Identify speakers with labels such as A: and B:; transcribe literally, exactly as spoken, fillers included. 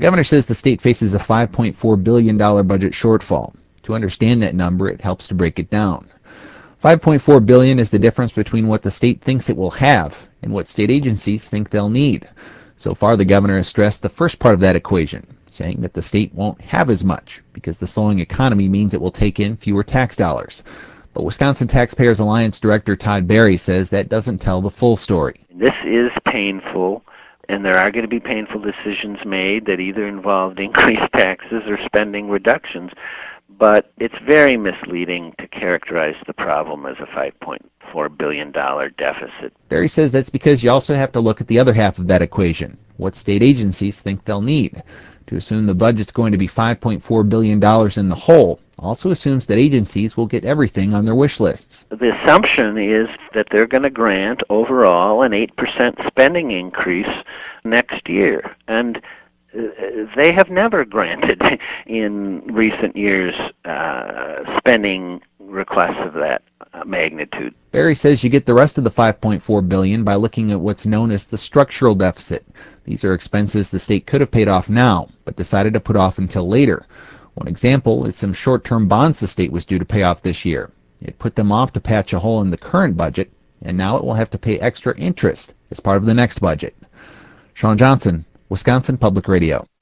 A: The governor says the state faces a five point four billion dollars budget shortfall. To understand that number, it helps to break it down. five point four billion dollars is the difference between what the state thinks it will have and what state agencies think they'll need. So far, the governor has stressed the first part of that equation, saying that the state won't have as much because the slowing economy means it will take in fewer tax dollars. But Wisconsin Taxpayers Alliance Director Todd Berry says that doesn't tell the full story.
B: This is painful, and there are going to be painful decisions made that either involved increased taxes or spending reductions. But it's very misleading to characterize the problem as a five point four billion dollars deficit.
A: Berry says that's because you also have to look at the other half of that equation, what state agencies think they'll need. To assume the budget's going to be five point four billion dollars in the hole also assumes that agencies will get everything on their wish lists.
B: The assumption is that they're going to grant overall an eight percent spending increase next year. And they have never granted in recent years uh, spending requests of that magnitude.
A: Berry says you get the rest of the five point four billion dollars by looking at what's known as the structural deficit. These are expenses the state could have paid off now, but decided to put off until later. One example is some short-term bonds the state was due to pay off this year. It put them off to patch a hole in the current budget, and now it will have to pay extra interest as part of the next budget. Sean Johnson, Wisconsin Public Radio.